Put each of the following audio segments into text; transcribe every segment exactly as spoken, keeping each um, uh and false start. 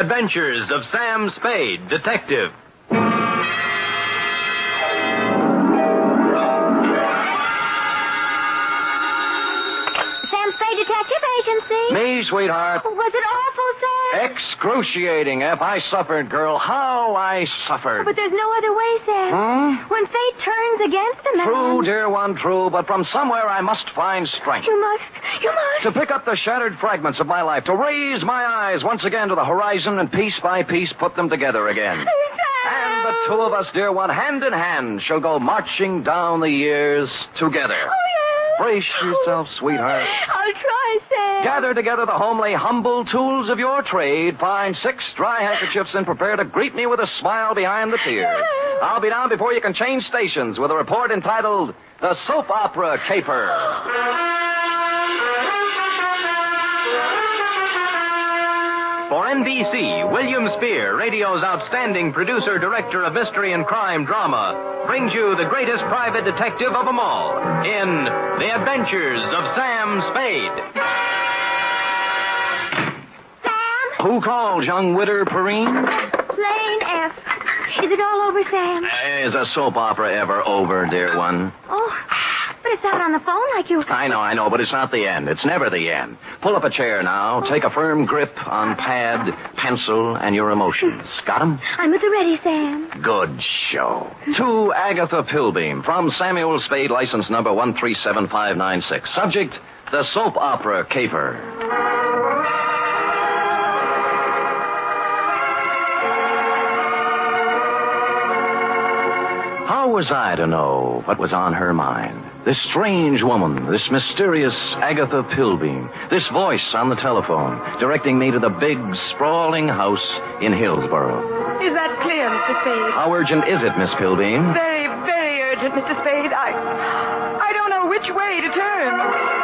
Adventures of Sam Spade, Detective. Sam Spade Detective Agency. Me, sweetheart. Was it awful, Sam? Excruciating, F. I suffered, girl. How I suffered. But there's no other way, Sam. Hmm? When fate turns against a man... True, dear one, true. But from somewhere I must find strength. You must. You must. To pick up the shattered fragments of my life. To raise my eyes once again to the horizon and piece by piece put them together again. Sam! And the two of us, dear one, hand in hand, shall go marching down the years together. Oh, yes. Brace yourself, sweetheart. I'll try, Sam. Gather together the homely, humble tools of your trade. Find six dry handkerchiefs and prepare to greet me with a smile behind the tears. I'll be down before you can change stations with a report entitled The Soap Opera Caper. For N B C, William Spear, radio's outstanding producer-director of mystery and crime drama, brings you the greatest private detective of them all in The Adventures of Sam Spade. Sam? Who called, young widder Perrine? Lane F. Is it all over, Sam? Is a soap opera ever over, dear one? Oh, but it's out on the phone like you... I know, I know, but it's not the end. It's never the end. Pull up a chair now. Take a firm grip on pad, pencil, and your emotions. Got 'em? I'm at the ready, Sam. Good show. To Agatha Pilbeam, from Samuel Spade, license number one three seven five nine six. Subject, the soap opera caper. How was I to know what was on her mind? This strange woman, this mysterious Agatha Pilbeam, this voice on the telephone, directing me to the big, sprawling house in Hillsborough. Is that clear, Mister Spade? How urgent is it, Miss Pilbeam? Very, very urgent, Mister Spade. I... I don't know which way to turn.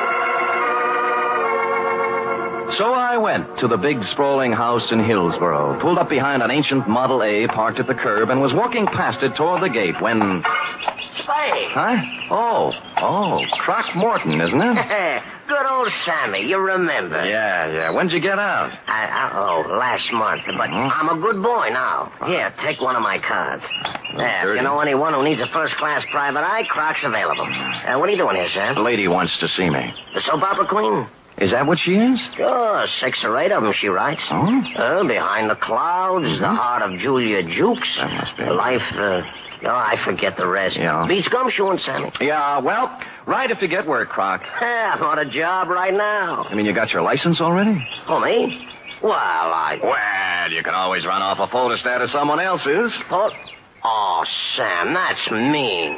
So I went to the big, sprawling house in Hillsborough, pulled up behind an ancient Model A parked at the curb, and was walking past it toward the gate when... Spade. Huh? Oh, oh, Croc Morton, isn't it? Good old Sammy, you remember. Yeah, yeah. When'd you get out? I, I, oh, last month. But Hmm? I'm a good boy now. Here, take one of my cards. There, if dirty. you know anyone who needs a first-class private eye, Croc's available. Uh, what are you doing here, Sam? The lady wants to see me. The soap opera queen? Is that what she is? Sure, six or eight of them, she writes. Oh? Uh, Behind the Clouds, The Heart of Julia Jukes. That must be. Life, uh... Oh, I forget the rest. Yeah. Beats gumshoeing, Sammy. Yeah, well, right if you get work, Croc. Yeah, I'm on a job right now. I mean, you got your license already? Oh, me? Well, I... Well, you can always run off a photostat of someone else's. Oh, oh, Sam, that's mean.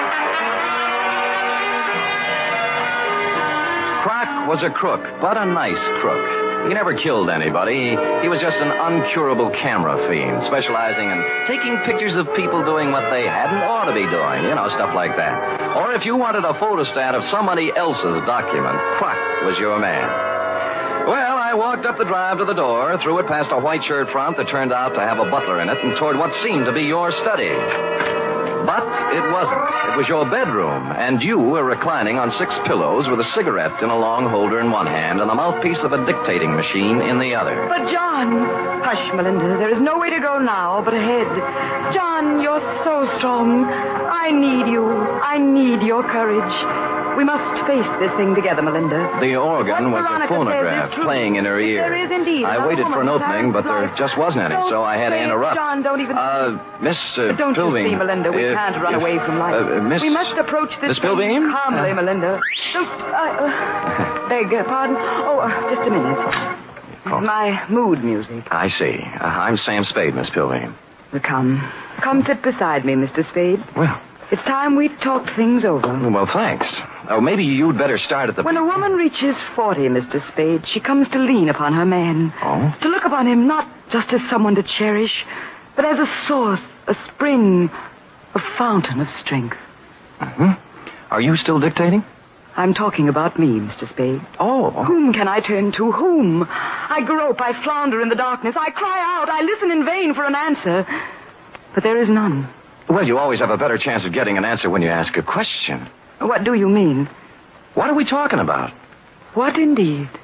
Croc was a crook, but a nice crook. He never killed anybody. He was just an uncurable camera fiend, specializing in taking pictures of people doing what they hadn't ought to be doing. You know, stuff like that. Or if you wanted a photostat of somebody else's document, Croc was your man. Well, I walked up the drive to the door, threw it past a white shirt front that turned out to have a butler in it, and toward what seemed to be your study. But it wasn't. It was your bedroom, and you were reclining on six pillows with a cigarette in a long holder in one hand and the mouthpiece of a dictating machine in the other. But, John... Hush, Melinda. There is no way to go now but ahead. John, you're so strong. I need you. I need your courage. We must face this thing together, Melinda. The organ What was a Veronica phonograph says is true. playing in her ear. There is indeed. I Another waited for an woman opening, but there life. just wasn't any, Don't so I had to say it, interrupt. John, don't even... Uh, Miss uh, But don't Pilbeam, you see, Melinda, we if- can't run if- away from life. Uh, Miss... We must approach this Miss thing Pilbeam? calmly, Uh, Melinda. Don't... Uh, uh, beg uh, pardon? Oh, uh, just a minute. This Oh. is my mood music. I see. Uh, I'm Sam Spade, Miss Pilbeam. Well, come. Come sit beside me, Mister Spade. Well, It's time we talked things over. well, thanks. Oh, maybe you'd better start at the... When a woman reaches forty, Mister Spade, she comes to lean upon her man. Oh? To look upon him not just as someone to cherish, but as a source, a spring, a fountain of strength. Hmm? Are you still dictating? I'm talking about me, Mister Spade. Oh. Whom can I turn to? Whom? I grope, I flounder in the darkness. I cry out, I listen in vain for an answer. But there is none. Well, you always have a better chance of getting an answer when you ask a question. What do you mean? What are we talking about? What indeed?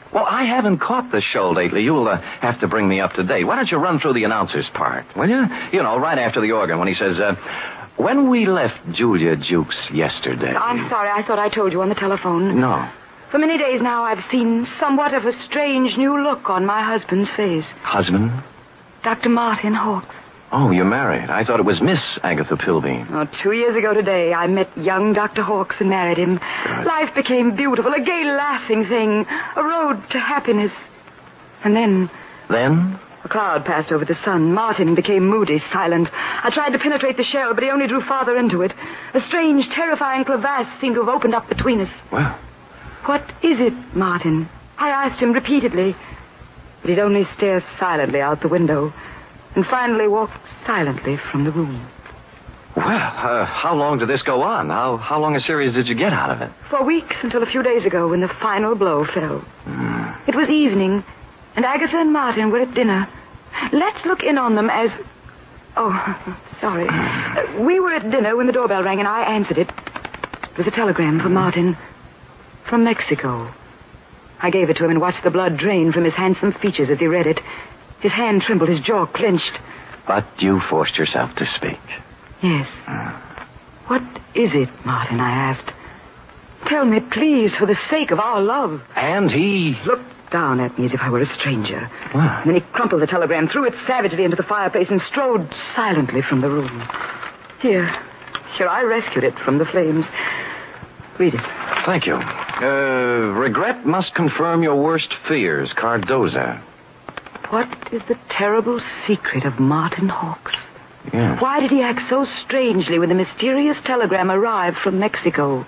Well, I haven't caught the show lately. You'll uh, have to bring me up to date. Why don't you run through the announcer's part, will you? You know, right after the organ when he says, uh, when we left Julia Jukes yesterday... I'm sorry. I thought I told you on the telephone. No. For many days now, I've seen somewhat of a strange new look on my husband's face. Husband? Doctor Martin Hawks. Oh, you're married. I thought it was Miss Agatha Pilbeam. Oh, two years ago today, I met young Doctor Hawks and married him. Good. Life became beautiful, a gay, laughing thing, a road to happiness. And then... Then? A cloud passed over the sun. Martin became moody, silent. I tried to penetrate the shell, but he only drew farther into it. A strange, terrifying crevasse seemed to have opened up between us. Well... What is it, Martin? I asked him repeatedly, but he'd only stare silently out the window and finally walked silently from the room. Well, uh, how long did this go on? How how long a series did you get out of it? For weeks, until a few days ago when the final blow fell. Mm. It was evening, and Agatha and Martin were at dinner. Let's look in on them as... Oh, sorry. Uh, we were at dinner when the doorbell rang, and I answered it. It was a telegram from Martin. From Mexico. I gave it to him and watched the blood drain from his handsome features as he read it. His hand trembled, his jaw clenched. But you forced yourself to speak. Yes. Mm. What is it, Martin, I asked. Tell me, please, for the sake of our love. And he... Looked down at me as if I were a stranger. What? And then he crumpled the telegram, threw it savagely into the fireplace, and strode silently from the room. Here. Here, I rescued it from the flames. Read it. Thank you. Uh, regret must confirm your worst fears, Cardoza. What is the terrible secret of Martin Hawks? Yeah. Why did he act so strangely when the mysterious telegram arrived from Mexico?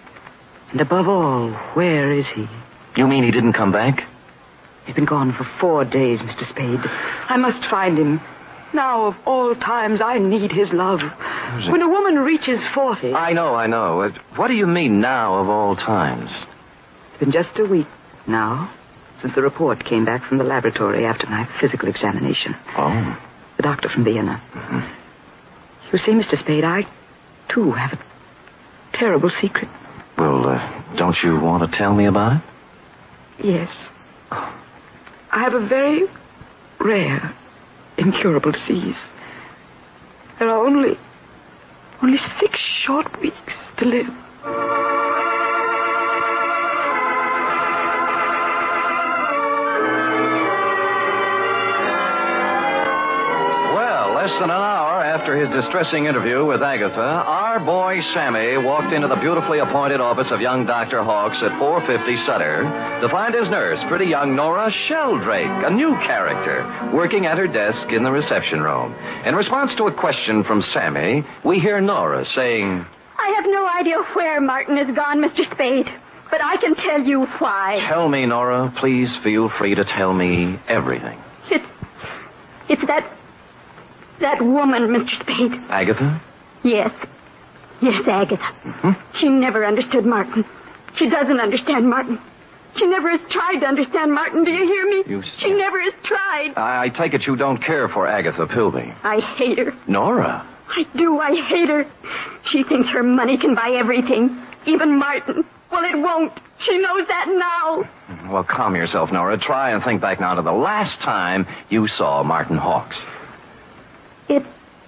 And above all, where is he? You mean he didn't come back? He's been gone for four days, Mister Spade. I must find him. Now, of all times, I need his love. When a woman reaches forty... I know, I know. Uh, What do you mean now of all times? It's been just a week now since the report came back from the laboratory after my physical examination. Oh. The doctor from Vienna. Mm-hmm. You see, Mister Spade, I, too, have a terrible secret. Well, uh, don't you want to tell me about it? Yes. I have a very rare, incurable disease. There are only, only six short weeks to live. Well, less than an hour after his distressing interview with Agatha, our boy Sammy walked into the beautifully appointed office of young Doctor Hawks at four fifty Sutter to find his nurse, pretty young Nora Sheldrake, a new character, working at her desk in the reception room. In response to a question from Sammy, we hear Nora saying, I have no idea where Martin has gone, Mister Spade, but I can tell you why. Tell me, Nora. Please feel free to tell me everything. It's, it's that, that woman, Mister Spade. Agatha? Yes. Yes, Agatha. Mm-hmm. She never understood Martin. She doesn't understand Martin. She never has tried to understand Martin. Do you hear me? You... She never has tried. I, I take it you don't care for Agatha Pilbeam. I hate her. Nora? I do. I hate her. She thinks her money can buy everything, even Martin. Well, it won't. She knows that now. Well, calm yourself, Nora. Try and think back now to the last time you saw Martin Hawks. It...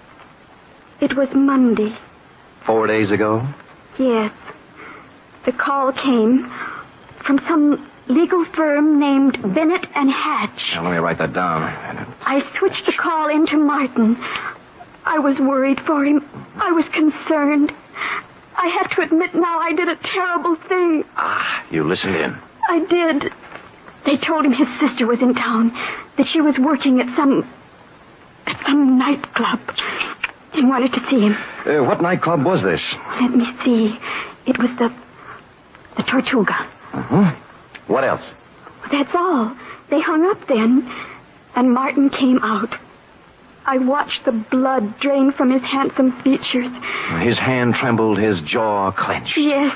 It was Monday. Four days ago? Yes. The call came from some legal firm named Bennett and Hatch. Now, let me write that down. I switched the call into Martin. I was worried for him. I was concerned. I have to admit now I did a terrible thing. Ah, you listened in. I did. They told him his sister was in town, that she was working at some... at some nightclub. He wanted to see him. Uh, what nightclub was this? Let me see. It was the... the Tortuga. Uh-huh. What else? That's all. They hung up then, and Martin came out. I watched the blood drain from his handsome features. His hand trembled, his jaw clenched. Yes.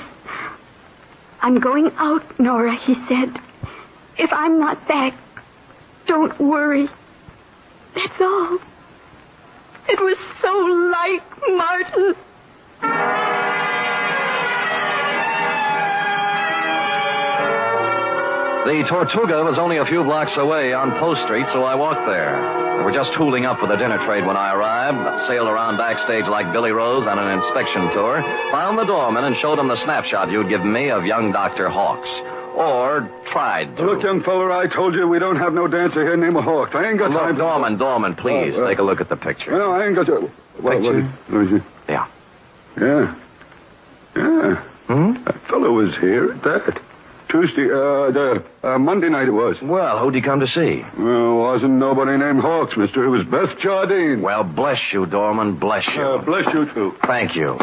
I'm going out, Nora, he said. If I'm not back, don't worry. That's all. It was so like Martin. The Tortuga was only a few blocks away on Post Street, so I walked there. We were just tooling up for the dinner trade when I arrived, sailed around backstage like Billy Rose on an inspection tour, found the doorman and showed him the snapshot you'd given me of young Doctor Hawks. Or tried to. Look, young feller, I told you we don't have no dancer here named Hawks. I ain't got Look, time. Doorman, Doorman, please, Oh, uh, take a look at the picture. No, I ain't got to. What, Picture? What, what is it? Yeah. Yeah. Yeah. Hmm? That fellow was here at that. Tuesday, uh, the, uh, Monday night it was. Well, who'd he come to see? Well, wasn't nobody named Hawks, mister. It was Beth Jardine. Well, bless you, Doorman, bless you. Uh, bless you, too. Thank you.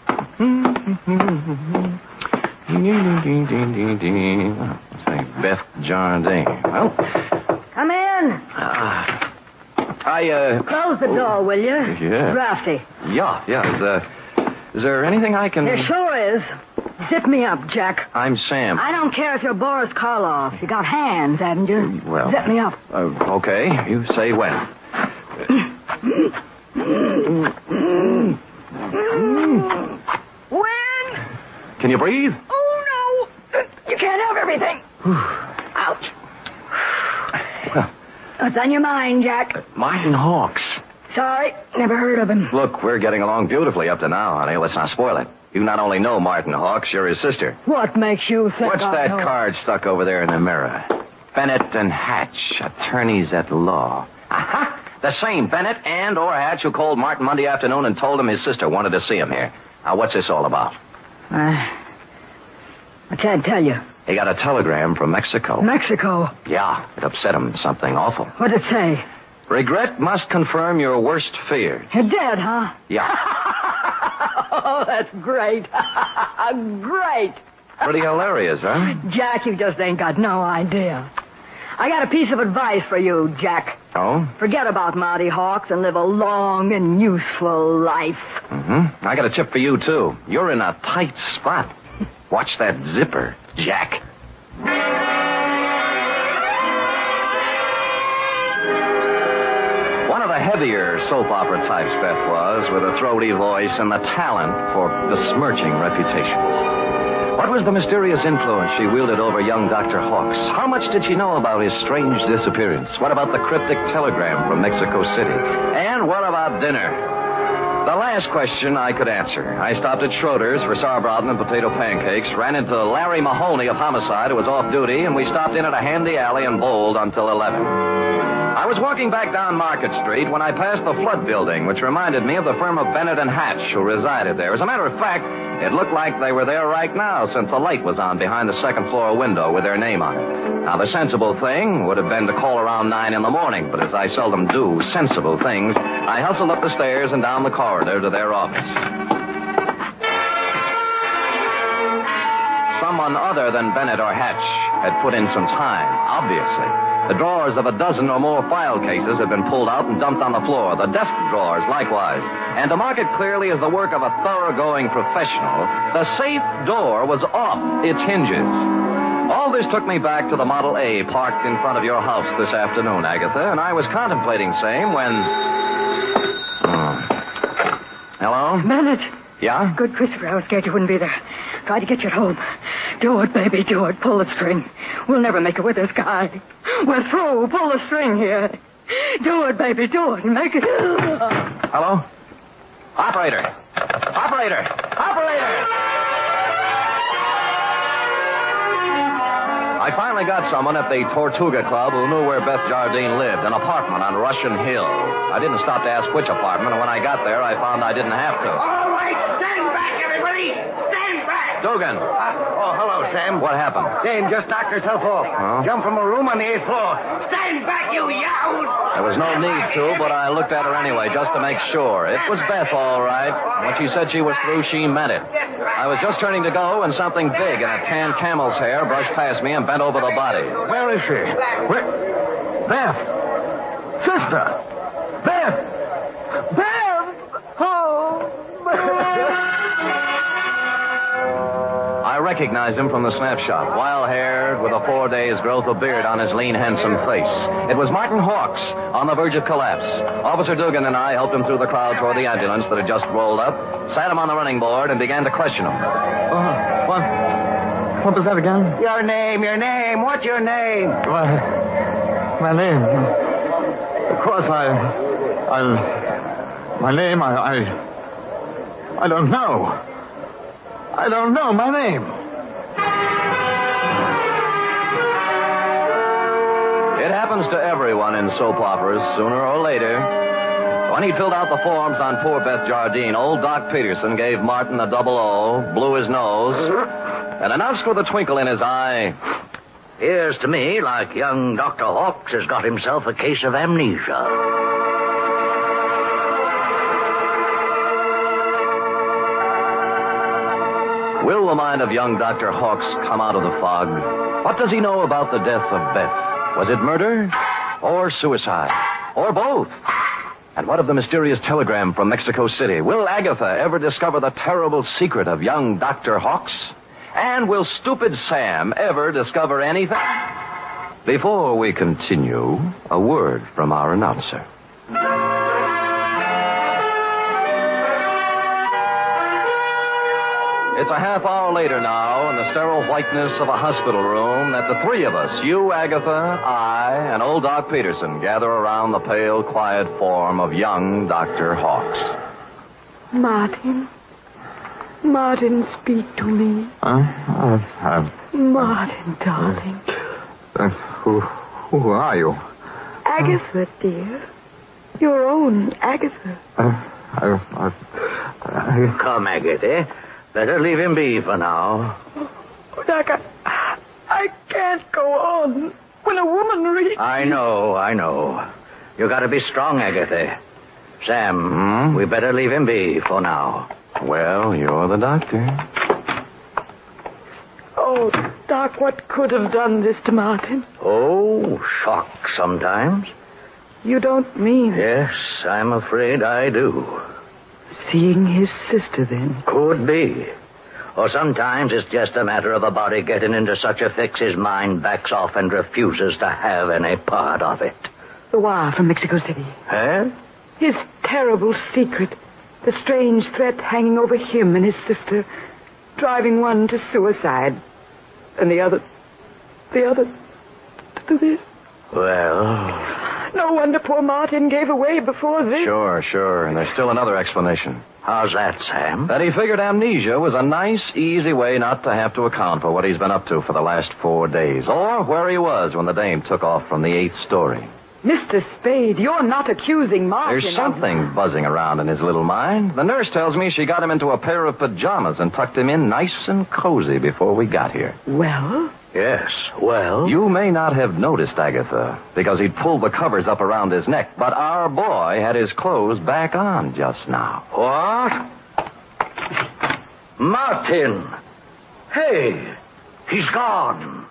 Say, Beth Jardine. Well, Come in. uh, I, uh... Close the door, will you? Yeah. Drafty. Yeah, yeah. Is, uh, is there anything I can... There sure is. Zip me up, Jack. I'm Sam. I don't care if you're Boris Karloff. You got hands, haven't you? Well... Zip me up. Uh, okay. You say when. When? Can you breathe? Oh, no. You can't have everything. Ouch. Well, What's on your mind, Jack? Martin Hawks. Sorry, never heard of him. Look, we're getting along beautifully up to now, honey. Let's not spoil it. You not only know Martin Hawks, you're his sister. What makes you think What's I that know? card stuck over there in the mirror? Bennett and Hatch, attorneys at law. Aha! The same Bennett and or Hatch who called Martin Monday afternoon and told him his sister wanted to see him here. Now, what's this all about? Uh, I can't tell you. He got a telegram from Mexico. Mexico. Yeah, it upset him. Something awful. What'd it say? Regret must confirm your worst fears. You're dead, huh? Yeah. Oh, that's great. Great. Pretty hilarious, huh? Jack, you just ain't got no idea. I got a piece of advice for you, Jack. Oh? Forget about Marty Hawks and live a long and useful life. Mm-hmm. I got a tip for you, too. You're in a tight spot. Watch that zipper, Jack. One of the heavier soap opera types Beth was, with a throaty voice and the talent for besmirching reputations. What was the mysterious influence she wielded over young Doctor Hawks? How much did she know about his strange disappearance? What about the cryptic telegram from Mexico City? And what about dinner? The last question I could answer. I stopped at Schroeder's for sauerbraten and potato pancakes, ran into Larry Mahoney of Homicide, who was off duty, and we stopped in at a handy alley and bowled until eleven. I was walking back down Market Street when I passed the Flood Building, which reminded me of the firm of Bennett and Hatch, who resided there. As a matter of fact, it looked like they were there right now, since the light was on behind the second floor window with their name on it. Now, the sensible thing would have been to call around nine in the morning, but as I seldom do sensible things, I hustled up the stairs and down the corridor to their office. Someone other than Bennett or Hatch had put in some time, obviously. The drawers of a dozen or more file cases had been pulled out and dumped on the floor. The desk drawers, likewise. And to mark it clearly as the work of a thoroughgoing professional, the safe door was off its hinges. All this took me back to the Model A parked in front of your house this afternoon, Agatha, and I was contemplating same when... Oh. Hello? Bennett. Yeah? Good, Christopher. I was scared you wouldn't be there. Tried to get you at home. Do it, baby, do it. Pull the string. We'll never make it with this guy. We're through. Pull the string here. Do it, baby, do it. Make it... Hello? Operator! Operator! Operator! I finally got someone at the Tortuga Club who knew where Beth Jardine lived, an apartment on Russian Hill. I didn't stop to ask which apartment, and when I got there, I found I didn't have to. All right, stand back, everybody! Stand back! Dugan! Uh, oh, hello, Sam. What happened? Dame just knocked herself off. Huh? Jumped from a room on the eighth floor. Stand back, you yahoos! There was no need to, but I looked at her anyway, just to make sure. It was Beth, all right. When she said she was through, she meant it. I was just turning to go when something big in a tan camel's hair brushed past me and bent over the body. Where is she? Where? Beth! Sister! Beth! Beth! Oh! I recognized him from the snapshot. Wild-haired, with a four days' growth of beard on his lean, handsome face. It was Martin Hawks, on the verge of collapse. Officer Dugan and I helped him through the crowd toward the ambulance that had just rolled up, sat him on the running board, and began to question him. Oh, what? What was that again? Your name, your name. What's your name? My, my name. Of course, I... I... My name, I... I, I don't know. I don't know my name. It happens to everyone in soap operas sooner or later. When he filled out the forms on poor Beth Jardine, old Doc Peterson gave Martin a double O, blew his nose, and announced with a twinkle in his eye, Appears to me like young Doctor Hawks has got himself a case of amnesia. Will the mind of young Doctor Hawks come out of the fog? What does he know about the death of Beth? Was it murder or suicide? Or both? And what of the mysterious telegram from Mexico City? Will Agatha ever discover the terrible secret of young Doctor Hawks? And will stupid Sam ever discover anything? Before we continue, a word from our announcer. It's a half hour later now in the sterile whiteness of a hospital room that the three of us, you, Agatha, I, and old Doc Peterson, gather around the pale, quiet form of young Doctor Hawks. Martin. Martin, speak to me. Uh, uh, uh, Martin, darling. uh, who, who are you? Agatha, dear. Your own Agatha. Uh, I, I, I, Come, Agatha. Better leave him be for now. Oh, Doc, I, I can't go on. When a woman reads... I know, I know. You gotta be strong, Agatha. Sam, Hmm? we better leave him be for now. Well, you're the doctor. Oh, Doc, what could have done this to Martin? Oh, shock sometimes. You don't mean... Yes, I'm afraid I do. Seeing his sister, then? Could be. Or sometimes it's just a matter of a body getting into such a fix his mind backs off and refuses to have any part of it. The wire from Mexico City. Eh? His terrible secret. The strange threat hanging over him and his sister. Driving one to suicide. And the other... The other... to this. Well... No wonder poor Martin gave away before this. Sure, sure. And there's still another explanation. How's that, Sam? That he figured amnesia was a nice, easy way not to have to account for what he's been up to for the last four days. Or where he was when the dame took off from the eighth story. Mister Spade, you're not accusing Martin. There's something buzzing around in his little mind. The nurse tells me she got him into a pair of pajamas and tucked him in nice and cozy before we got here. Well? Yes, well... You may not have noticed, Agatha, because he'd pulled the covers up around his neck, but our boy had his clothes back on just now. What? Martin! Hey, he's gone.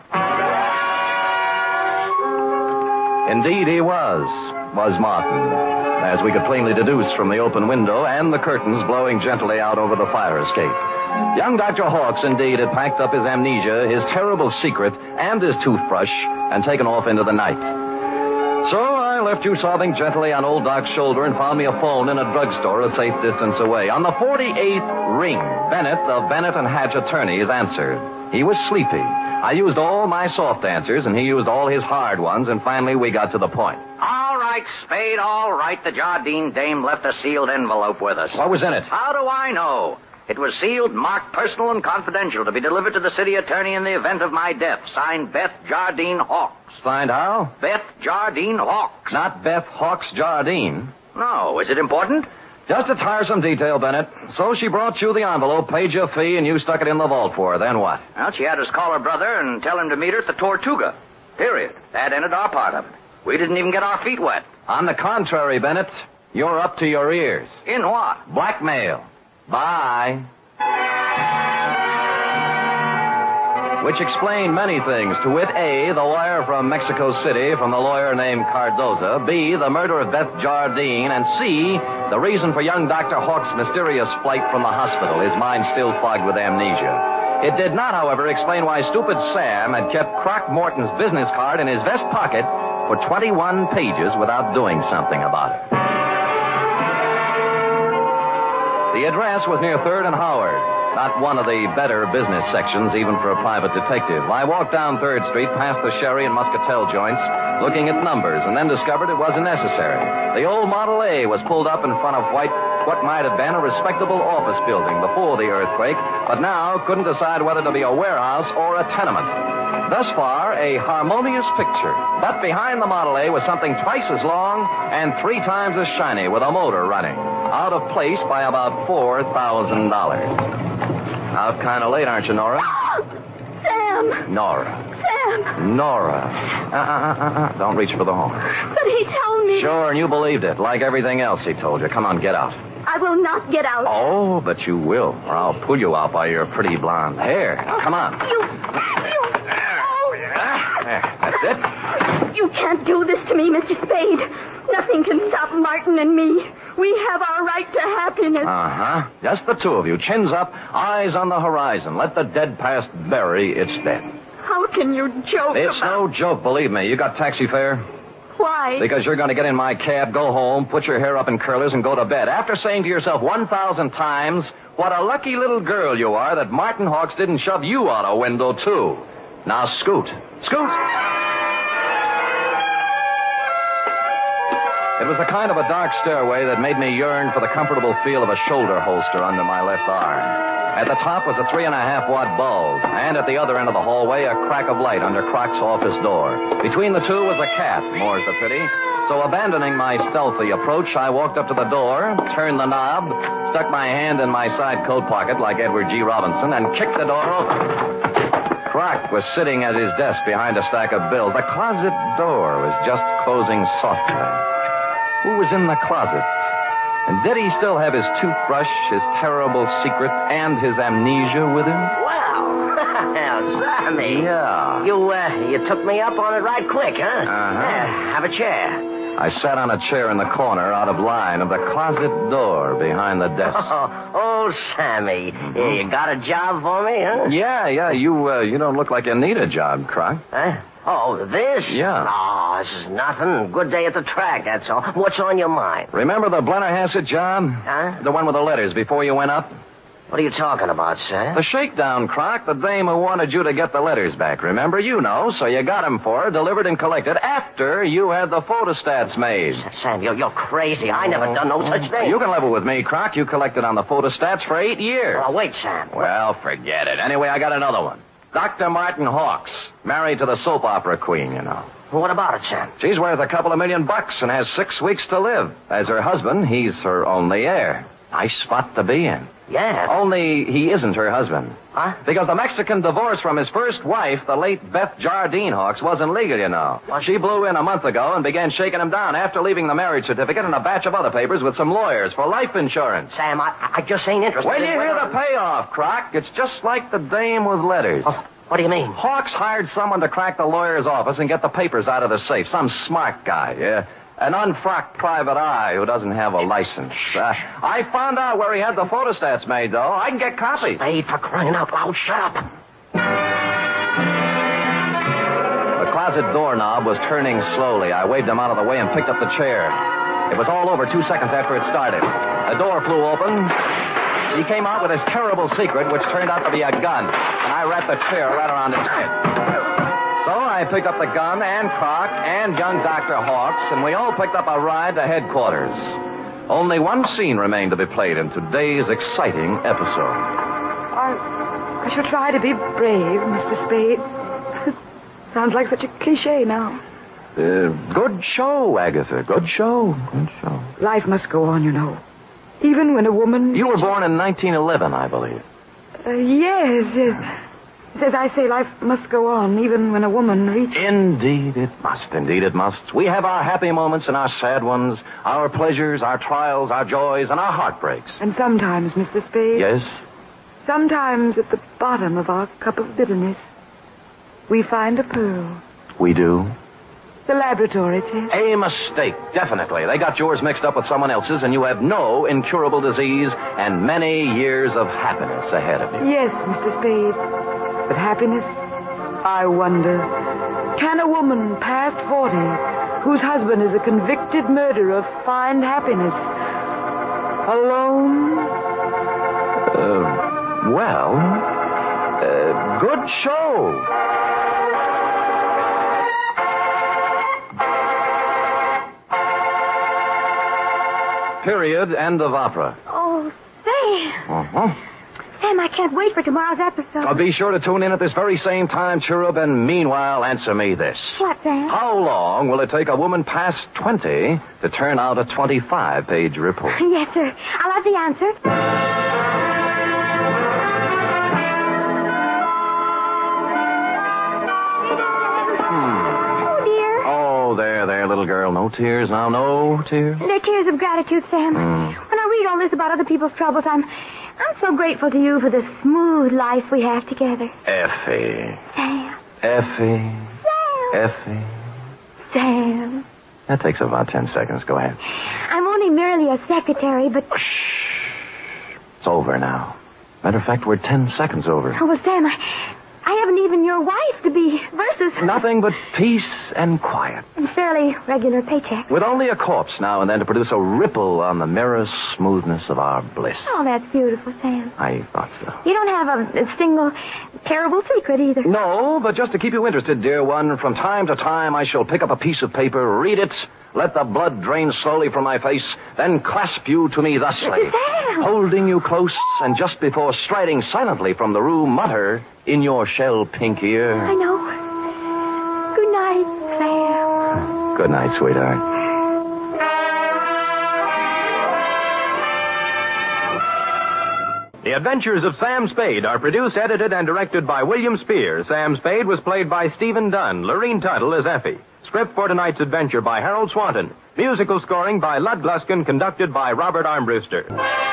Indeed he was, was Martin, as we could plainly deduce from the open window and the curtains blowing gently out over the fire escape. Young Doctor Hawks, indeed, had packed up his amnesia, his terrible secret, and his toothbrush, and taken off into the night. So I left you sobbing gently on old Doc's shoulder and found me a phone in a drugstore a safe distance away. On the forty-eighth ring, Bennett of Bennett and Hatch attorneys answered. He was sleepy. I used all my soft answers, and he used all his hard ones, and finally we got to the point. All right, Spade, all right. The Jardine dame left a sealed envelope with us. What was in it? How do I know? It was sealed, marked personal and confidential, to be delivered to the city attorney in the event of my death. Signed Beth Jardine Hawks. Signed how? Beth Jardine Hawks. Not Beth Hawks Jardine. No, is it important? Just a tiresome detail, Bennett. So she brought you the envelope, paid your fee, and you stuck it in the vault for her. Then what? Well, she had us call her brother and tell him to meet her at the Tortuga. Period. That ended our part of it. We didn't even get our feet wet. On the contrary, Bennett, you're up to your ears. In what? Blackmail. Bye. Which explained many things. To wit, A, the wire from Mexico City from the lawyer named Cardoza. B, the murder of Beth Jardine. And C, the reason for young Doctor Hawks' mysterious flight from the hospital, his mind still fogged with amnesia. It did not, however, explain why stupid Sam had kept Croc Morton's business card in his vest pocket for twenty-one pages without doing something about it. The address was near third and Howard. Not one of the better business sections, even for a private detective. I walked down third Street, past the Sherry and Muscatel joints, looking at numbers, and then discovered it wasn't necessary. The old Model A was pulled up in front of white, what might have been a respectable office building before the earthquake, but now couldn't decide whether to be a warehouse or a tenement. Thus far, a harmonious picture. But behind the Model A was something twice as long and three times as shiny with a motor running. Out of place by about four thousand dollars. Out kind of late, aren't you, Nora? Sam! Nora. Sam! Nora. Uh, uh, uh, uh. Don't reach for the horn. But he told me... Sure, and you believed it, like everything else he told you. Come on, get out. I will not get out. Oh, but you will, or I'll pull you out by your pretty blonde hair. Now, come on. You... you... Oh. Ah, there, that's it. You can't do this to me, Mister Spade. Nothing can stop Martin and me. We have our right to happiness. Uh-huh. Just the two of you, chins up, eyes on the horizon. Let the dead past bury its dead. How can you joke It's about... no joke, believe me. You got taxi fare? Why? Because you're going to get in my cab, go home, put your hair up in curlers, and go to bed. After saying to yourself one thousand times, what a lucky little girl you are that Martin Hawks didn't shove you out a window, too. Now, scoot. Scoot! It was a kind of a dark stairway that made me yearn for the comfortable feel of a shoulder holster under my left arm. At the top was a three and a half watt bulb, and at the other end of the hallway, a crack of light under Croc's office door. Between the two was a cat, more's the pity. So abandoning my stealthy approach, I walked up to the door, turned the knob, stuck my hand in my side coat pocket like Edward G. Robinson, and kicked the door open. Croc was sitting at his desk behind a stack of bills. The closet door was just closing softly. Who was in the closet? And did he still have his toothbrush, his terrible secret, and his amnesia with him? Well, Sammy. Yeah. You, uh, you took me up on it right quick, huh? Uh-huh. Yeah, have a chair. I sat on a chair in the corner out of line of the closet door behind the desk. Oh, oh Sammy. Mm-hmm. You got a job for me, huh? Yeah, yeah. You, uh, you don't look like you need a job, Croc. Huh? Oh, this? Yeah. No, this is nothing. Good day at the track, that's all. What's on your mind? Remember the Blennerhassett job? Huh? The one with the letters before you went up? What are you talking about, sir? The shakedown, Croc. The dame who wanted you to get the letters back. Remember? You know, so you got them for her, delivered and collected after you had the photostats made. Sam, you're, you're crazy. I never done no such thing. You can level with me, Croc. You collected on the photostats for eight years. Oh, wait, Sam. Well, forget it. Anyway, I got another one. Doctor Martin Hawks, married to the soap opera queen, you know. What about it, Sam? She's worth a couple of million bucks and has six weeks to live. As her husband, he's her only heir. Nice spot to be in. Yeah. Only he isn't her husband. Huh? Because the Mexican divorce from his first wife, the late Beth Jardine Hawks, wasn't legal, you know. What? She blew in a month ago and began shaking him down after leaving the marriage certificate and a batch of other papers with some lawyers for life insurance. Sam, I, I just ain't interested. When in you hear whether- the payoff, Croc, it's just like the dame with letters. Oh, what do you mean? Hawks hired someone to crack the lawyer's office and get the papers out of the safe. Some smart guy, yeah. An unfrocked private eye who doesn't have a license. Uh, I found out where he had the photostats made, though. I can get copies. Hey, for crying out loud, shut up. The closet doorknob was turning slowly. I waved him out of the way and picked up the chair. It was all over two seconds after it started. The door flew open. He came out with his terrible secret, which turned out to be a gun. And I wrapped the chair right around his head. So I picked up the gun and Croc and young Doctor Hawks, and we all picked up a ride to headquarters. Only one scene remained to be played in today's exciting episode. I, I shall try to be brave, Mister Spade. Sounds like such a cliche now. Uh, good show, Agatha. Good show. Good show. Life must go on, you know. Even when a woman... You were born in nineteen eleven, I believe. Uh, yes, yes. As I say, life must go on, even when a woman reaches... Indeed it must. Indeed it must. We have our happy moments and our sad ones, our pleasures, our trials, our joys, and our heartbreaks. And sometimes, Mister Spade... Yes? Sometimes at the bottom of our cup of bitterness, we find a pearl. We do? The laboratory test. A mistake, definitely. They got yours mixed up with someone else's, and you have no incurable disease and many years of happiness ahead of you. Yes, Mister Spade. But happiness, I wonder, can a woman past forty, whose husband is a convicted murderer, find happiness alone? Uh, Well, uh, good show. Period. End of opera. Oh, Sam. Uh-huh. Sam, I can't wait for tomorrow's episode. I'll be sure to tune in at this very same time, Cherub, and meanwhile, answer me this. What, Sam? How long will it take a woman past twenty to turn out a twenty-five page report? Yes, sir. I'll have the answer. Oh, dear. Oh, there, there, little girl. No tears now, no tears. They're tears of gratitude, Sam. Mm. When I read all this about other people's troubles, I'm, I'm so grateful to you for the smooth life we have together. Effie. Sam. Effie. Sam. Effie. Sam. That takes about ten seconds. Go ahead. I'm only merely a secretary, but... It's over now. Matter of fact, we're ten seconds over. Oh, well, Sam, I, I haven't even your wife to be versus... Nothing but peace and quiet. And fairly regular paycheck. With only a corpse now and then to produce a ripple on the mirror smoothness of our bliss. Oh, that's beautiful, Sam. I thought so. You don't have a, a single terrible secret either. No, but just to keep you interested, dear one, from time to time I shall pick up a piece of paper, read it, let the blood drain slowly from my face, then clasp you to me thusly. Sam! Holding you close, and just before striding silently from the room, mutter in your shell-pink ear. I know. Good night, Sam. Good night, sweetheart. The Adventures of Sam Spade are produced, edited, and directed by William Spear. Sam Spade was played by Stephen Dunn. Lorene Tuttle as Effie. Script for tonight's adventure by Harold Swanton. Musical scoring by Lud Gluskin, conducted by Robert Armbruster.